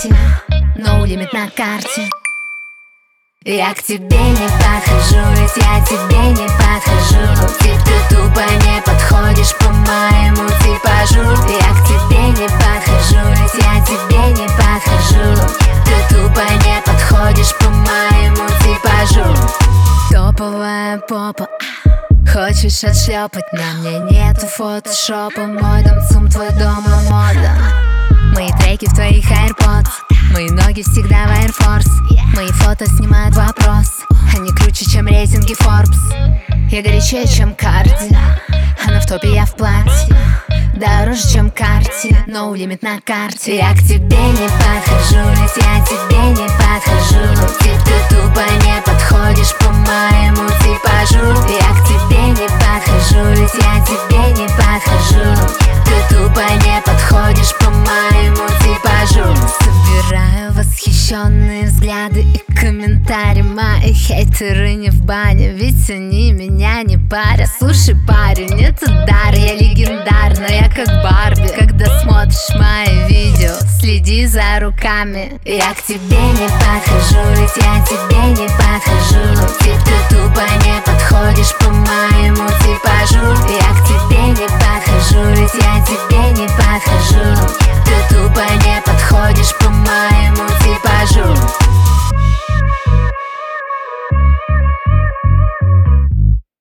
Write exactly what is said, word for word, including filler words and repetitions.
парти, no limit на карте. Я к тебе не подхожу, ведь я тебе не подхожу. Тип, ты тупо не подходишь по моему типажу. Я к тебе не подхожу, ведь я тебе не подхожу. Ты тупо не подходишь по моему типажу. Топовая попа, хочешь отшлепать, на мне нету фотошопа. Мой дом ЦУМ, твой дом и мода. Мои треки в твоих AirPods, мои ноги всегда в Air Force. Мои фото снимают вопрос, они круче, чем рейтинги Forbes. Я горячее, чем Карди, она в топе, я в платье. Дороже, чем карте, no limit на карте. Я к тебе не подхожу, ведь я тебе не подхожу. Тип, ты тупо не подходишь по моему типажу. Я к тебе не подхожу, ведь я тебе не подхожу. Ты тупо не подходишь по моему типажу. Собираю восхищенные взгляды и комментарии. Мои хейтеры не в бане, ведь они меня не парят. Слушай, парень, это дар, я легендарная, как Барби. Когда смотришь мои видео, следи за руками. Я к тебе не подхожу, ведь я тебе не подхожу. Тип, ты тупо не подходишь по моему типажу. Я к тебе не подхожу, ведь я тебе не подхожу. Ты тупо не подходишь по моему